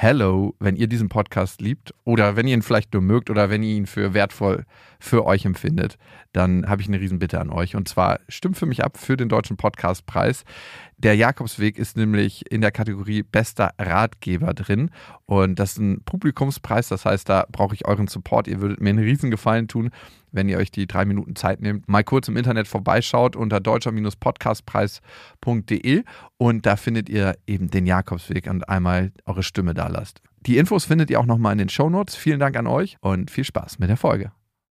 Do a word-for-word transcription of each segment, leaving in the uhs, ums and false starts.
hello, wenn ihr diesen Podcast liebt oder wenn ihr ihn vielleicht nur mögt oder wenn ihr ihn für wertvoll für euch empfindet, dann habe ich eine Riesenbitte an euch. Und zwar stimmt für mich ab für den Deutschen Podcastpreis. Der Jakobsweg ist nämlich in der Kategorie Bester Ratgeber drin und das ist ein Publikumspreis, das heißt, da brauche ich euren Support. Ihr würdet mir einen Riesengefallen tun, wenn ihr euch die drei Minuten Zeit nehmt, mal kurz im Internet vorbeischaut unter deutscher Podcastpreis punkt de und da findet ihr eben den Jakobsweg und einmal eure Stimme da lasst. Die Infos findet ihr auch nochmal in den Shownotes. Vielen Dank an euch und viel Spaß mit der Folge.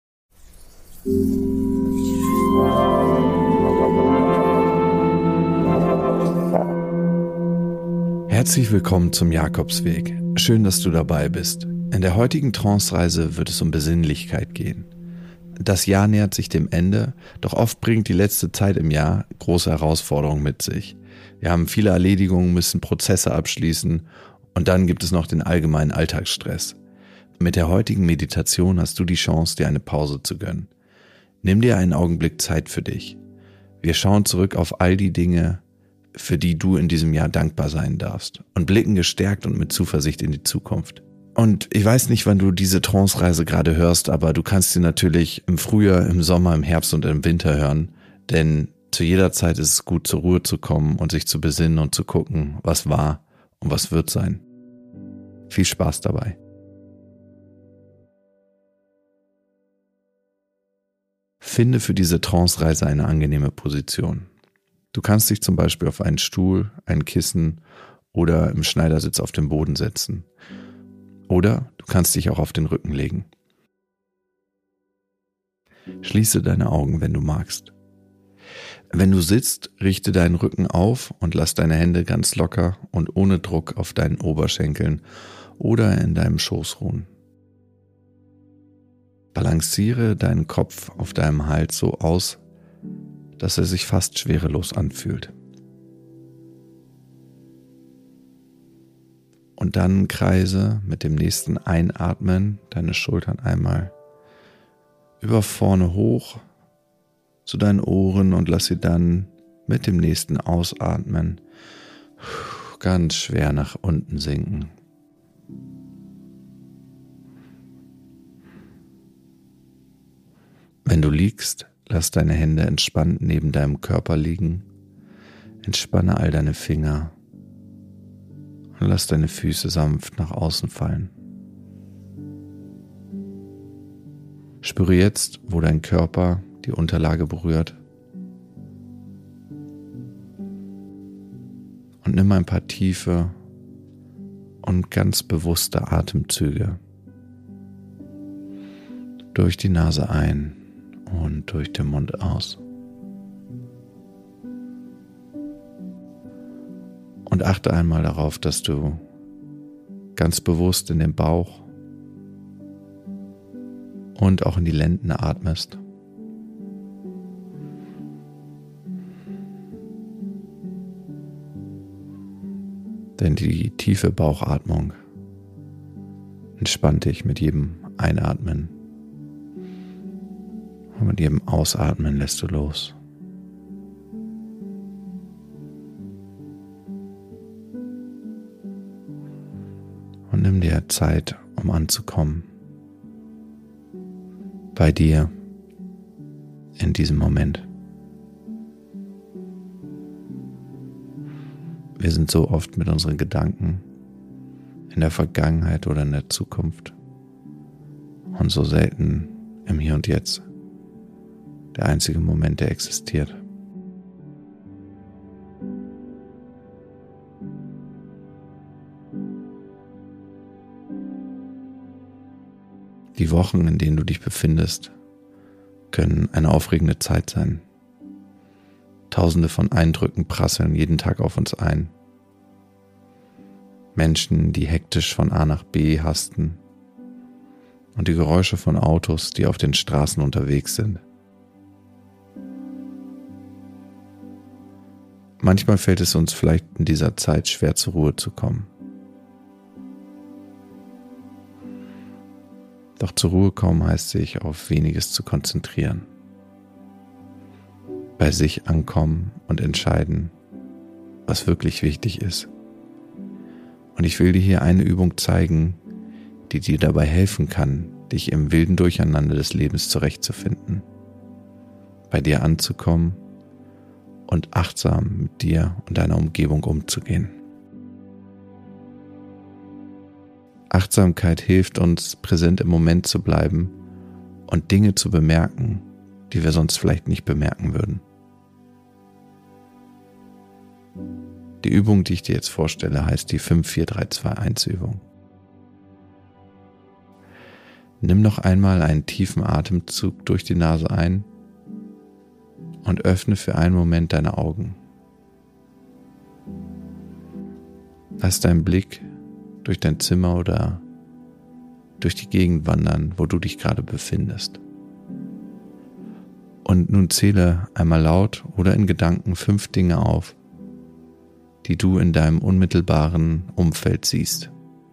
Herzlich willkommen zum Jakobsweg. Schön, dass du dabei bist. In der heutigen Trance-Reise wird es um Besinnlichkeit gehen. Das Jahr nähert sich dem Ende, doch oft bringt die letzte Zeit im Jahr große Herausforderungen mit sich. Wir haben viele Erledigungen, müssen Prozesse abschließen und dann gibt es noch den allgemeinen Alltagsstress. Mit der heutigen Meditation hast du die Chance, dir eine Pause zu gönnen. Nimm dir einen Augenblick Zeit für dich. Wir schauen zurück auf all die Dinge, für die du in diesem Jahr dankbar sein darfst und blicken gestärkt und mit Zuversicht in die Zukunft. Und ich weiß nicht, wann du diese Trance-Reise gerade hörst, aber du kannst sie natürlich im Frühjahr, im Sommer, im Herbst und im Winter hören, denn zu jeder Zeit ist es gut, zur Ruhe zu kommen und sich zu besinnen und zu gucken, was war und was wird sein. Viel Spaß dabei. Finde für diese Trance-Reise eine angenehme Position. Du kannst dich zum Beispiel auf einen Stuhl, ein Kissen oder im Schneidersitz auf den Boden setzen. Oder du kannst dich auch auf den Rücken legen. Schließe deine Augen, wenn du magst. Wenn du sitzt, richte deinen Rücken auf und lass deine Hände ganz locker und ohne Druck auf deinen Oberschenkeln oder in deinem Schoß ruhen. Balanciere deinen Kopf auf deinem Hals so aus, dass er sich fast schwerelos anfühlt. Und dann kreise mit dem nächsten Einatmen deine Schultern einmal über vorne hoch zu deinen Ohren und lass sie dann mit dem nächsten Ausatmen ganz schwer nach unten sinken. Wenn du liegst, lass deine Hände entspannt neben deinem Körper liegen, entspanne all deine Finger und lass deine Füße sanft nach außen fallen. Spüre jetzt, wo dein Körper die Unterlage berührt und nimm ein paar tiefe und ganz bewusste Atemzüge durch die Nase ein und durch den Mund aus. Und achte einmal darauf, dass du ganz bewusst in den Bauch und auch in die Lenden atmest. Denn die tiefe Bauchatmung entspannt dich mit jedem Einatmen und mit jedem Ausatmen lässt du los. Und nimm dir Zeit, um anzukommen bei dir in diesem Moment. Wir sind so oft mit unseren Gedanken in der Vergangenheit oder in der Zukunft und so selten im Hier und Jetzt, der einzige Moment, der existiert. Die Wochen, in denen du dich befindest, können eine aufregende Zeit sein. Tausende von Eindrücken prasseln jeden Tag auf uns ein. Menschen, die hektisch von A nach B hasten und die Geräusche von Autos, die auf den Straßen unterwegs sind. Manchmal fällt es uns vielleicht in dieser Zeit schwer, zur Ruhe zu kommen. Doch zur Ruhe kommen heißt, sich auf weniges zu konzentrieren. Bei sich ankommen und entscheiden, was wirklich wichtig ist. Und ich will dir hier eine Übung zeigen, die dir dabei helfen kann, dich im wilden Durcheinander des Lebens zurechtzufinden, bei dir anzukommen und achtsam mit dir und deiner Umgebung umzugehen. Achtsamkeit hilft uns, präsent im Moment zu bleiben und Dinge zu bemerken, die wir sonst vielleicht nicht bemerken würden. Die Übung, die ich dir jetzt vorstelle, heißt die fünf vier drei zwei eins Übung. Nimm noch einmal einen tiefen Atemzug durch die Nase ein und öffne für einen Moment deine Augen. Lass deinen Blick durch dein Zimmer oder durch die Gegend wandern, wo du dich gerade befindest. Und nun zähle einmal laut oder in Gedanken fünf Dinge auf, die du in deinem unmittelbaren Umfeld siehst.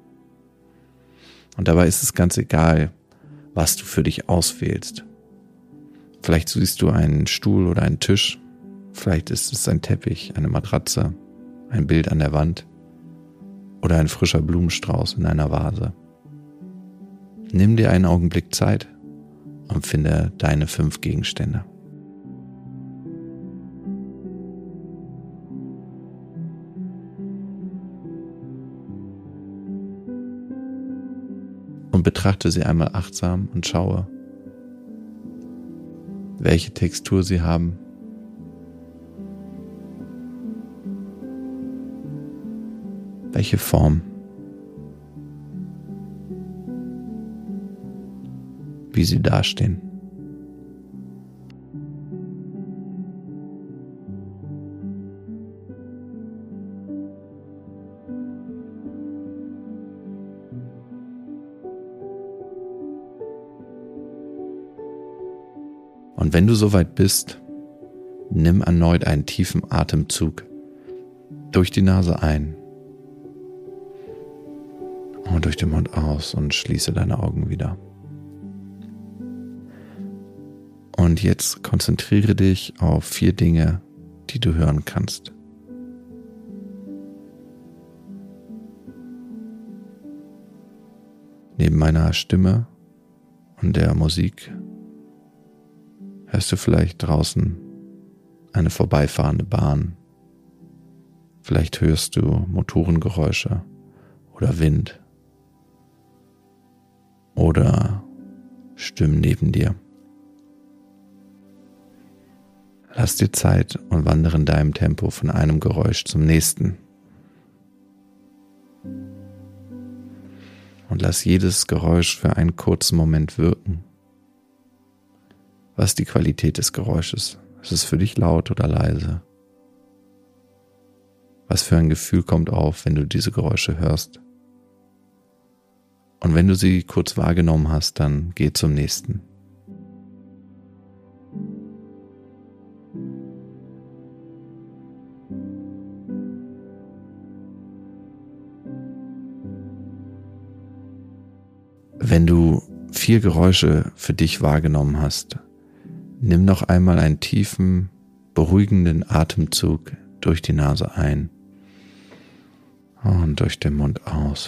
Und dabei ist es ganz egal, was du für dich auswählst. Vielleicht siehst du einen Stuhl oder einen Tisch, vielleicht ist es ein Teppich, eine Matratze, ein Bild an der Wand oder ein frischer Blumenstrauß in einer Vase. Nimm dir einen Augenblick Zeit und finde deine fünf Gegenstände. Und betrachte sie einmal achtsam und schaue, welche Textur sie haben, welche Form, wie sie dastehen. Und wenn du soweit bist, nimm erneut einen tiefen Atemzug durch die Nase ein und durch den Mund aus und schließe deine Augen wieder. Und jetzt konzentriere dich auf vier Dinge, die du hören kannst. Neben meiner Stimme und der Musik hörst du vielleicht draußen eine vorbeifahrende Bahn. Vielleicht hörst du Motorengeräusche oder Wind oder Stimmen neben dir. Lass dir Zeit und wandere in deinem Tempo von einem Geräusch zum nächsten. Und lass jedes Geräusch für einen kurzen Moment wirken. Was ist die Qualität des Geräusches? Ist es für dich laut oder leise? Was für ein Gefühl kommt auf, wenn du diese Geräusche hörst? Und wenn du sie kurz wahrgenommen hast, dann geh zum nächsten. Wenn du vier Geräusche für dich wahrgenommen hast, nimm noch einmal einen tiefen, beruhigenden Atemzug durch die Nase ein und durch den Mund aus.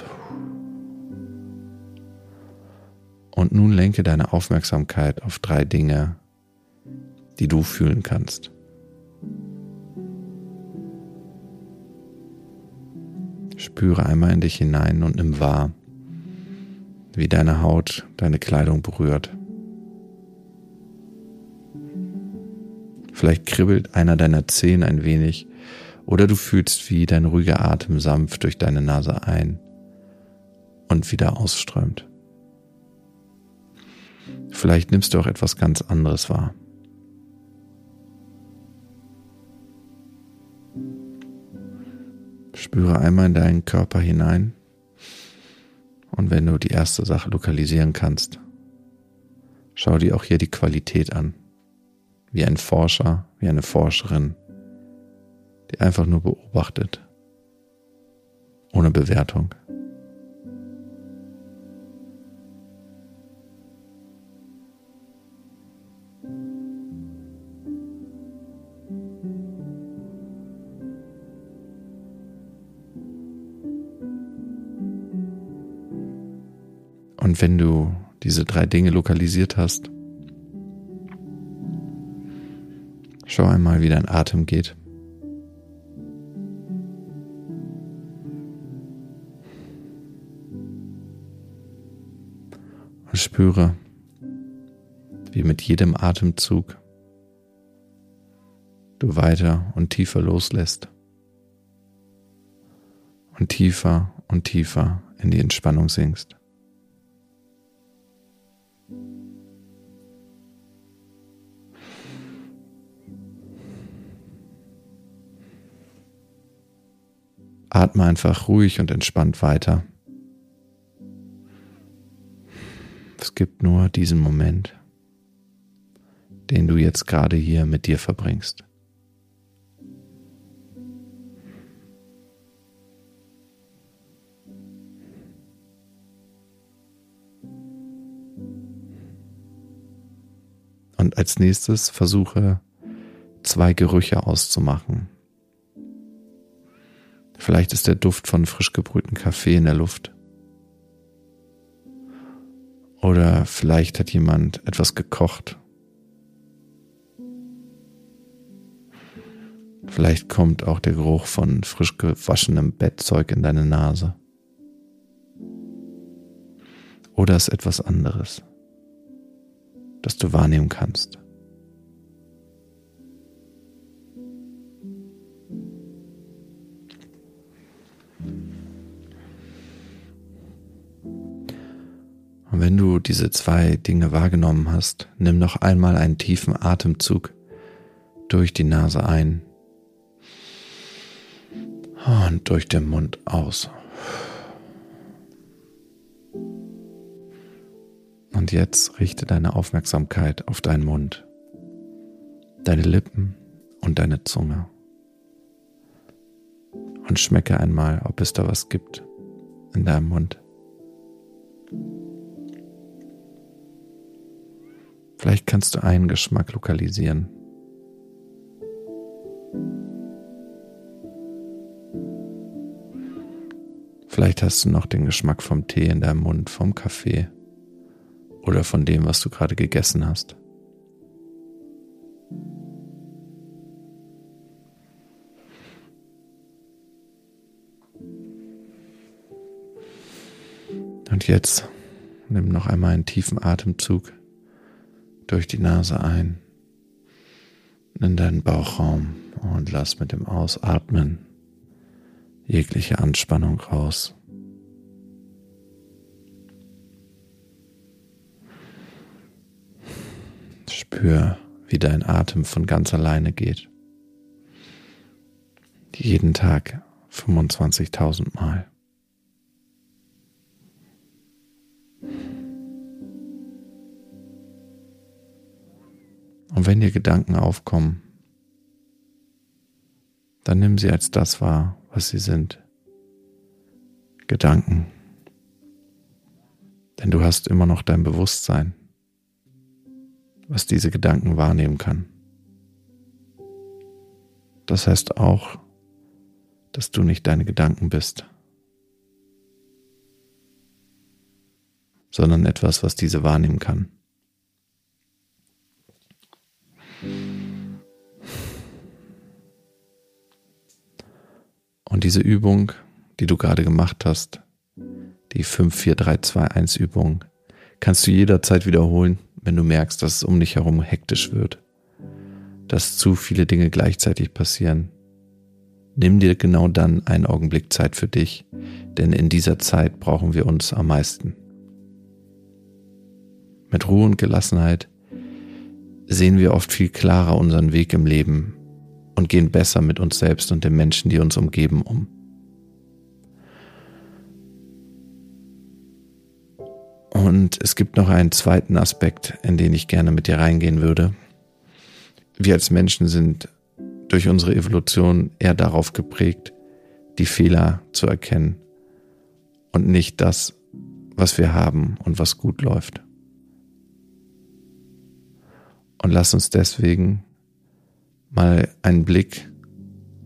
Und nun lenke deine Aufmerksamkeit auf drei Dinge, die du fühlen kannst. Spüre einmal in dich hinein und nimm wahr, wie deine Haut deine Kleidung berührt. Vielleicht kribbelt einer deiner Zehen ein wenig oder du fühlst, wie dein ruhiger Atem sanft durch deine Nase ein und wieder ausströmt. Vielleicht nimmst du auch etwas ganz anderes wahr. Spüre einmal in deinen Körper hinein und wenn du die erste Sache lokalisieren kannst, schau dir auch hier die Qualität an. Wie ein Forscher, wie eine Forscherin, die einfach nur beobachtet, ohne Bewertung. Und wenn du diese drei Dinge lokalisiert hast, schau einmal, wie dein Atem geht. Und spüre, wie mit jedem Atemzug du weiter und tiefer loslässt und tiefer und tiefer in die Entspannung sinkst. Atme einfach ruhig und entspannt weiter. Es gibt nur diesen Moment, den du jetzt gerade hier mit dir verbringst. Und als nächstes versuche, zwei Gerüche auszumachen. Vielleicht ist der Duft von frisch gebrühtem Kaffee in der Luft. Oder vielleicht hat jemand etwas gekocht. Vielleicht kommt auch der Geruch von frisch gewaschenem Bettzeug in deine Nase. Oder es ist etwas anderes, das du wahrnehmen kannst. Und wenn du diese zwei Dinge wahrgenommen hast, nimm noch einmal einen tiefen Atemzug durch die Nase ein und durch den Mund aus. Und jetzt richte deine Aufmerksamkeit auf deinen Mund, deine Lippen und deine Zunge. Und schmecke einmal, ob es da was gibt in deinem Mund. Vielleicht kannst du einen Geschmack lokalisieren. Vielleicht hast du noch den Geschmack vom Tee in deinem Mund, vom Kaffee oder von dem, was du gerade gegessen hast. Und jetzt nimm noch einmal einen tiefen Atemzug durch die Nase ein, in deinen Bauchraum und lass mit dem Ausatmen jegliche Anspannung raus. Spür, wie dein Atem von ganz alleine geht. Jeden Tag fünfundzwanzigtausend Mal. Und wenn dir Gedanken aufkommen, dann nimm sie als das wahr, was sie sind. Gedanken. Denn du hast immer noch dein Bewusstsein, was diese Gedanken wahrnehmen kann. Das heißt auch, dass du nicht deine Gedanken bist, sondern etwas, was diese wahrnehmen kann. Und diese Übung, die du gerade gemacht hast, die fünf vier drei zwei eins Übung, kannst du jederzeit wiederholen, wenn du merkst, dass es um dich herum hektisch wird, dass zu viele Dinge gleichzeitig passieren. Nimm dir genau dann einen Augenblick Zeit für dich, denn in dieser Zeit brauchen wir uns am meisten. Mit Ruhe und Gelassenheit sehen wir oft viel klarer unseren Weg im Leben und gehen besser mit uns selbst und den Menschen, die uns umgeben, um. Und es gibt noch einen zweiten Aspekt, in den ich gerne mit dir reingehen würde. Wir als Menschen sind durch unsere Evolution eher darauf geprägt, die Fehler zu erkennen und nicht das, was wir haben und was gut läuft. Und lass uns deswegen mal einen Blick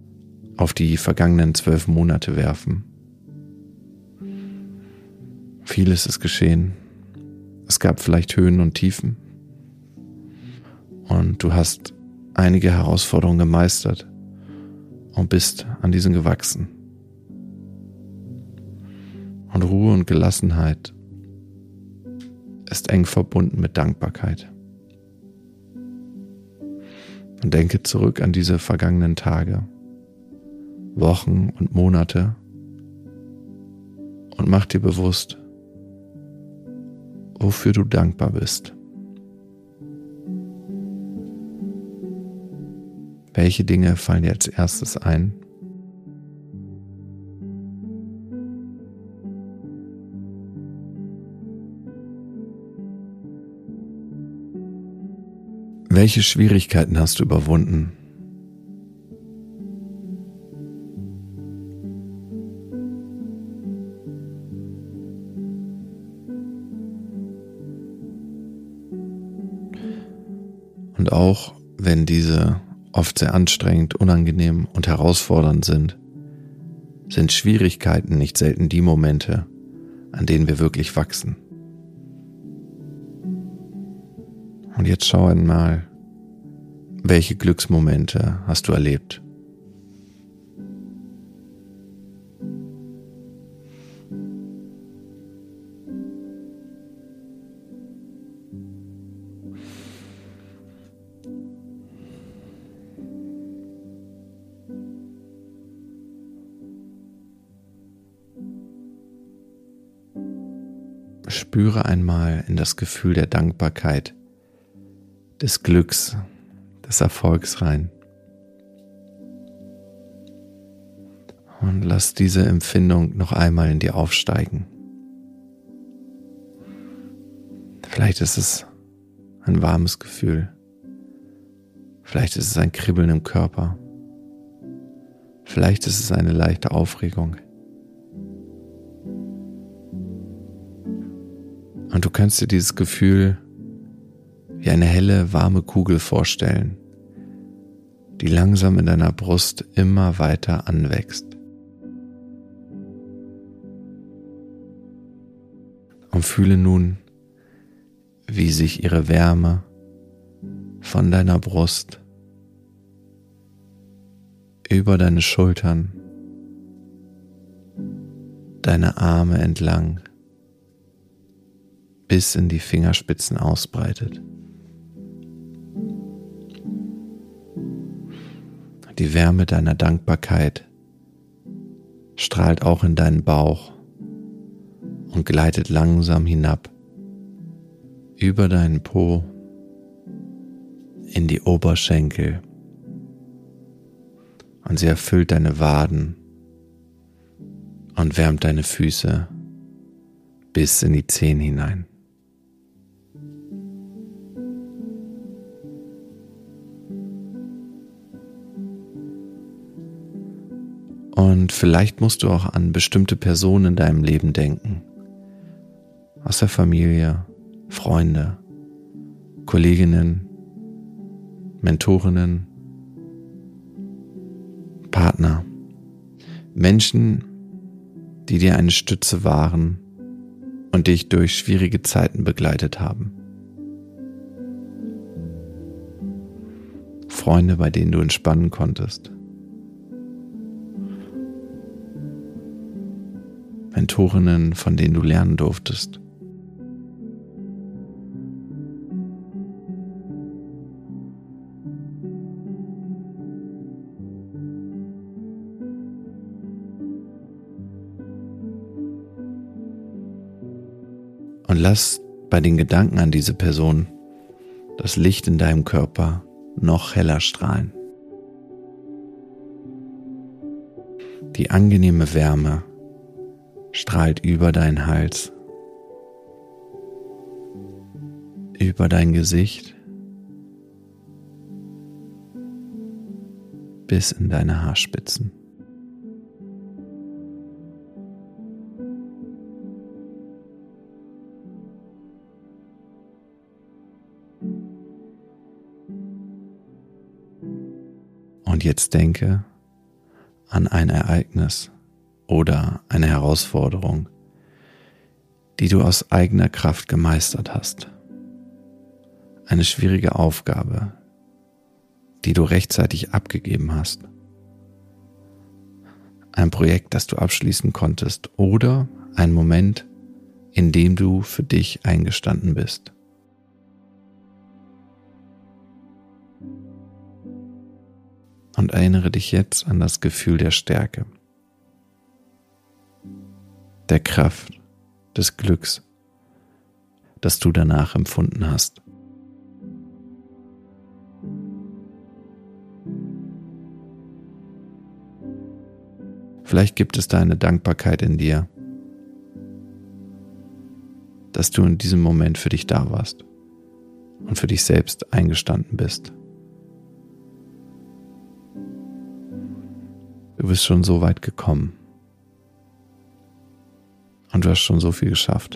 auf die vergangenen zwölf Monate werfen. Vieles ist geschehen. Es gab vielleicht Höhen und Tiefen. Und du hast einige Herausforderungen gemeistert und bist an diesen gewachsen. Und Ruhe und Gelassenheit ist eng verbunden mit Dankbarkeit. Und denke zurück an diese vergangenen Tage, Wochen und Monate und mach dir bewusst, wofür du dankbar bist. Welche Dinge fallen dir als erstes ein? Welche Schwierigkeiten hast du überwunden? Und auch wenn diese oft sehr anstrengend, unangenehm und herausfordernd sind, sind Schwierigkeiten nicht selten die Momente, an denen wir wirklich wachsen. Und jetzt schau einmal, welche Glücksmomente hast du erlebt? Spüre einmal in das Gefühl der Dankbarkeit, des Glücks, des Erfolgs rein. Und lass diese Empfindung noch einmal in dir aufsteigen. Vielleicht ist es ein warmes Gefühl. Vielleicht ist es ein Kribbeln im Körper. Vielleicht ist es eine leichte Aufregung. Und du kannst dir dieses Gefühl wie eine helle, warme Kugel vorstellen, die langsam in deiner Brust immer weiter anwächst. Und fühle nun, wie sich ihre Wärme von deiner Brust über deine Schultern, deine Arme entlang bis in die Fingerspitzen ausbreitet. Die Wärme deiner Dankbarkeit strahlt auch in deinen Bauch und gleitet langsam hinab über deinen Po in die Oberschenkel, und sie erfüllt deine Waden und wärmt deine Füße bis in die Zehen hinein. Und vielleicht musst du auch an bestimmte Personen in deinem Leben denken. Aus der Familie, Freunde, Kolleginnen, Mentorinnen, Partner. Menschen, die dir eine Stütze waren und dich durch schwierige Zeiten begleitet haben. Freunde, bei denen du entspannen konntest. Mentorinnen, von denen du lernen durftest. Und lass bei den Gedanken an diese Person das Licht in deinem Körper noch heller strahlen. Die angenehme Wärme strahlt über deinen Hals, über dein Gesicht bis in deine Haarspitzen. Und jetzt denke an ein Ereignis oder eine Herausforderung, die du aus eigener Kraft gemeistert hast. Eine schwierige Aufgabe, die du rechtzeitig abgegeben hast. Ein Projekt, das du abschließen konntest oder ein Moment, in dem du für dich eingestanden bist. Und erinnere dich jetzt an das Gefühl der Stärke, der Kraft, des Glücks, das du danach empfunden hast. Vielleicht gibt es da eine Dankbarkeit in dir, dass du in diesem Moment für dich da warst und für dich selbst eingestanden bist. Du bist schon so weit gekommen und du hast schon so viel geschafft.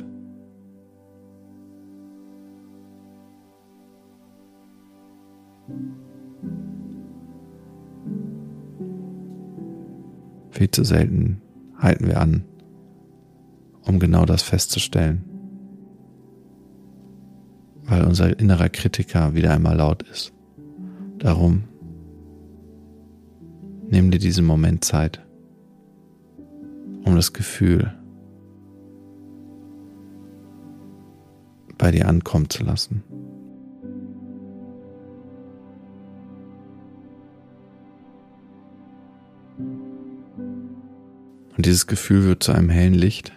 Viel zu selten halten wir an, um genau das festzustellen, weil unser innerer Kritiker wieder einmal laut ist. Darum nimm dir diesen Moment Zeit, um das Gefühl bei dir ankommen zu lassen. Und dieses Gefühl wird zu einem hellen Licht.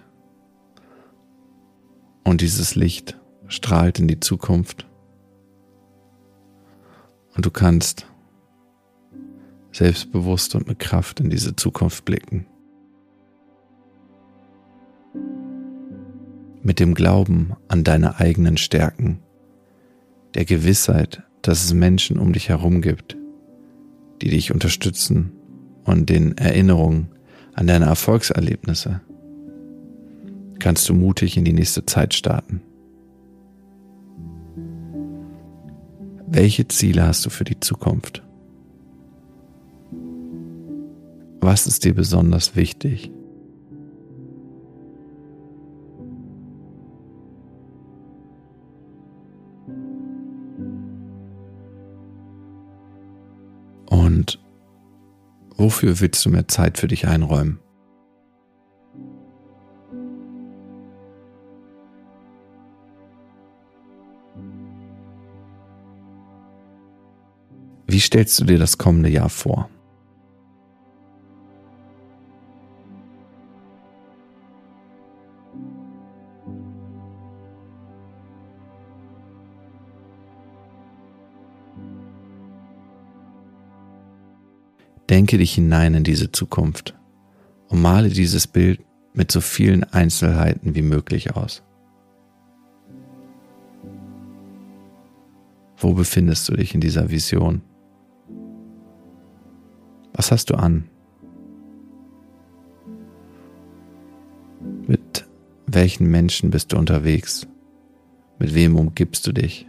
Und dieses Licht strahlt in die Zukunft. Und du kannst selbstbewusst und mit Kraft in diese Zukunft blicken. Mit dem Glauben an deine eigenen Stärken, der Gewissheit, dass es Menschen um dich herum gibt, die dich unterstützen und den Erinnerungen an deine Erfolgserlebnisse, kannst du mutig in die nächste Zeit starten. Welche Ziele hast du für die Zukunft? Was ist dir besonders wichtig? Und wofür willst du mehr Zeit für dich einräumen? Wie stellst du dir das kommende Jahr vor? Denke dich hinein in diese Zukunft und male dieses Bild mit so vielen Einzelheiten wie möglich aus. Wo befindest du dich in dieser Vision? Was hast du an? Mit welchen Menschen bist du unterwegs? Mit wem umgibst du dich?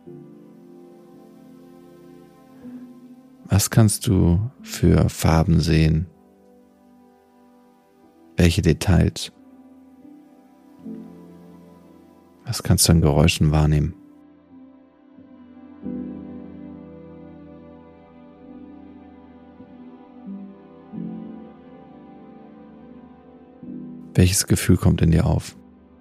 Was kannst du für Farben sehen? Welche Details? Was kannst du an Geräuschen wahrnehmen? Welches Gefühl kommt in dir auf?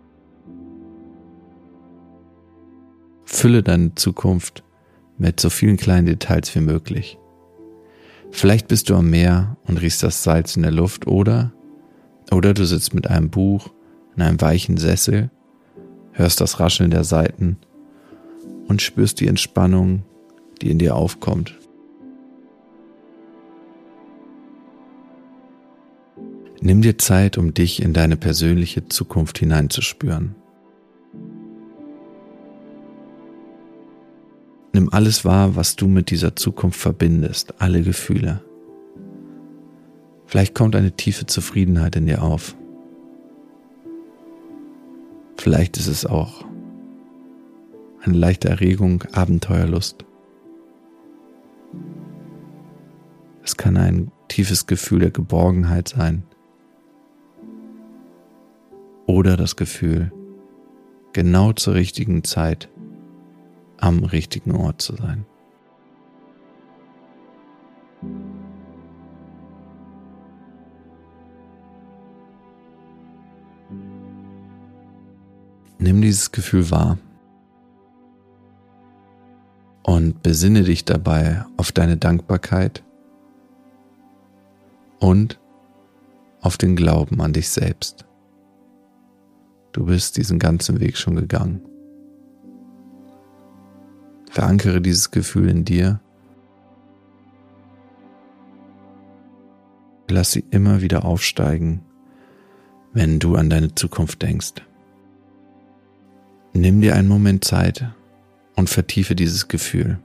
Fülle deine Zukunft mit so vielen kleinen Details wie möglich. Vielleicht bist du am Meer und riechst das Salz in der Luft oder, oder du sitzt mit einem Buch in einem weichen Sessel, hörst das Rascheln der Saiten und spürst die Entspannung, die in dir aufkommt. Nimm dir Zeit, um dich in deine persönliche Zukunft hineinzuspüren. Nimm alles wahr, was du mit dieser Zukunft verbindest, alle Gefühle. Vielleicht kommt eine tiefe Zufriedenheit in dir auf. Vielleicht ist es auch eine leichte Erregung, Abenteuerlust. Es kann ein tiefes Gefühl der Geborgenheit sein. Oder das Gefühl genau zur richtigen Zeit am richtigen Ort zu sein. Nimm dieses Gefühl wahr und besinne dich dabei auf deine Dankbarkeit und auf den Glauben an dich selbst. Du bist diesen ganzen Weg schon gegangen. Verankere dieses Gefühl in dir. Lass sie immer wieder aufsteigen, wenn du an deine Zukunft denkst. Nimm dir einen Moment Zeit und vertiefe dieses Gefühl.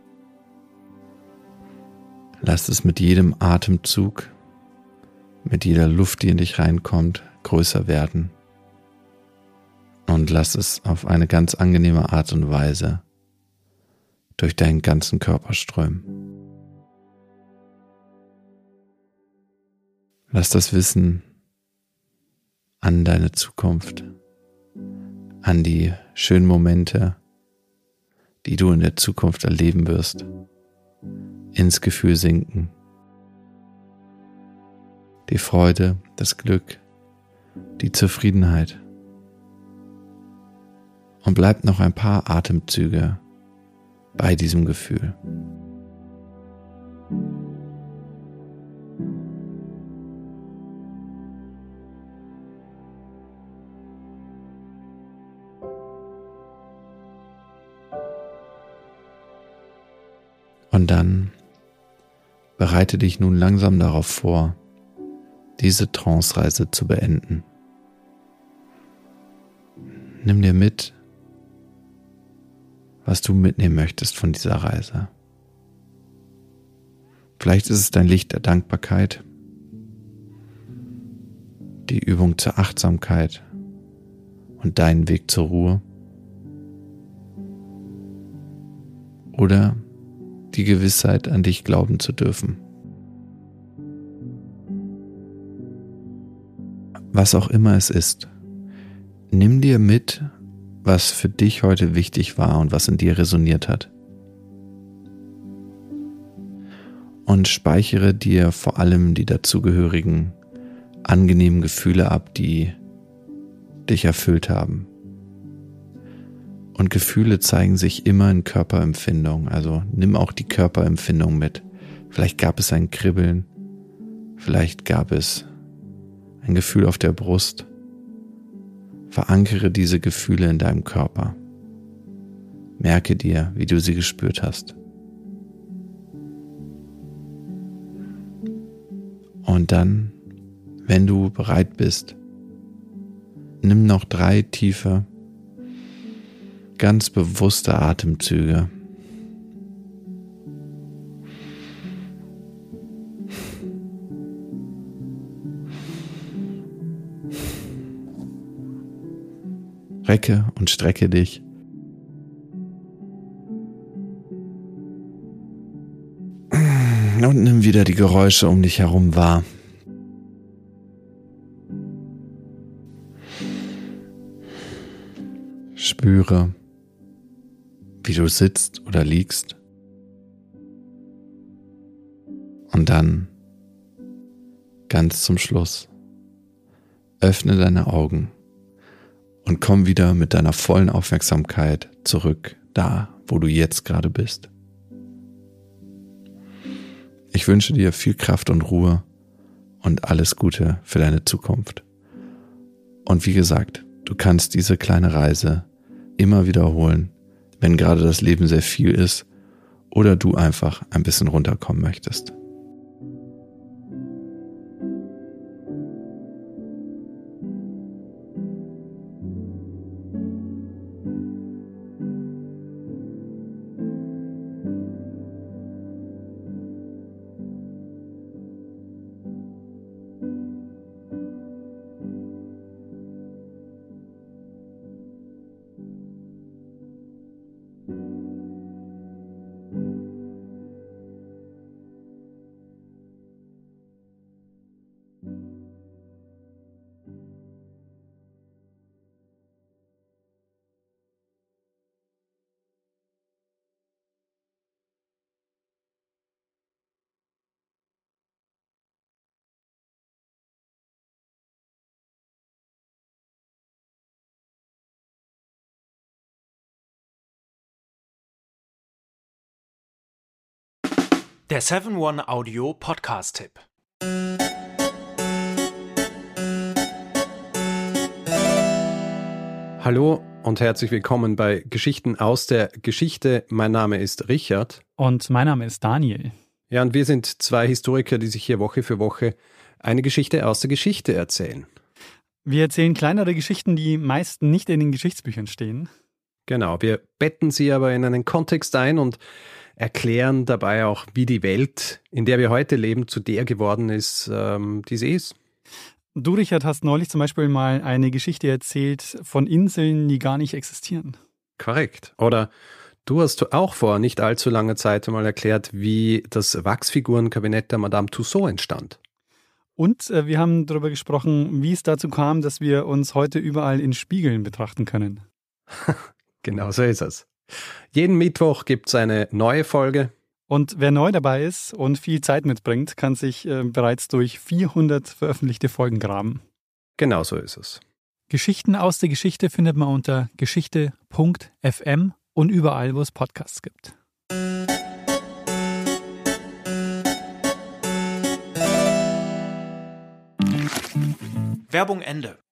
Lass es mit jedem Atemzug, mit jeder Luft, die in dich reinkommt, größer werden. Und lass es auf eine ganz angenehme Art und Weise durch deinen ganzen Körper strömen. Lass das Wissen an deine Zukunft, an die schönen Momente, die du in der Zukunft erleben wirst, ins Gefühl sinken. Die Freude, das Glück, die Zufriedenheit. Und bleib noch ein paar Atemzüge bei diesem Gefühl. Und dann bereite dich nun langsam darauf vor, diese Trance-Reise zu beenden. Nimm dir mit, was du mitnehmen möchtest von dieser Reise. Vielleicht ist es dein Licht der Dankbarkeit, die Übung zur Achtsamkeit und deinen Weg zur Ruhe oder die Gewissheit, an dich glauben zu dürfen. Was auch immer es ist, nimm dir mit, was für dich heute wichtig war und was in dir resoniert hat. Und speichere dir vor allem die dazugehörigen angenehmen Gefühle ab, die dich erfüllt haben. Und Gefühle zeigen sich immer in Körperempfindung, also nimm auch die Körperempfindung mit. Vielleicht gab es ein Kribbeln, vielleicht gab es ein Gefühl auf der Brust. Verankere diese Gefühle in deinem Körper. Merke dir, wie du sie gespürt hast. Und dann, wenn du bereit bist, nimm noch drei tiefe, ganz bewusste Atemzüge. Recke und strecke dich. Und nimm wieder die Geräusche um dich herum wahr. Spüre, wie du sitzt oder liegst. Und dann, ganz zum Schluss, öffne deine Augen und komm wieder mit deiner vollen Aufmerksamkeit zurück, da, wo du jetzt gerade bist. Ich wünsche dir viel Kraft und Ruhe und alles Gute für deine Zukunft. Und wie gesagt, du kannst diese kleine Reise immer wiederholen, wenn gerade das Leben sehr viel ist oder du einfach ein bisschen runterkommen möchtest. Der seven one Audio Podcast-Tipp. Hallo und herzlich willkommen bei Geschichten aus der Geschichte. Mein Name ist Richard. Und mein Name ist Daniel. Ja, und wir sind zwei Historiker, die sich hier Woche für Woche eine Geschichte aus der Geschichte erzählen. Wir erzählen kleinere Geschichten, die meist nicht in den Geschichtsbüchern stehen. Genau, wir betten sie aber in einen Kontext ein und erklären dabei auch, wie die Welt, in der wir heute leben, zu der geworden ist, ähm, die sie ist. Du, Richard, hast neulich zum Beispiel mal eine Geschichte erzählt von Inseln, die gar nicht existieren. Korrekt. Oder du hast auch vor nicht allzu langer Zeit einmal erklärt, wie das Wachsfigurenkabinett der Madame Tussauds entstand. Und äh, wir haben darüber gesprochen, wie es dazu kam, dass wir uns heute überall in Spiegeln betrachten können. Genau so ist es. Jeden Mittwoch gibt es eine neue Folge. Und wer neu dabei ist und viel Zeit mitbringt, kann sich äh, bereits durch vierhundert veröffentlichte Folgen graben. Genau so ist es. Geschichten aus der Geschichte findet man unter geschichte punkt f m und überall, wo es Podcasts gibt. Werbung Ende.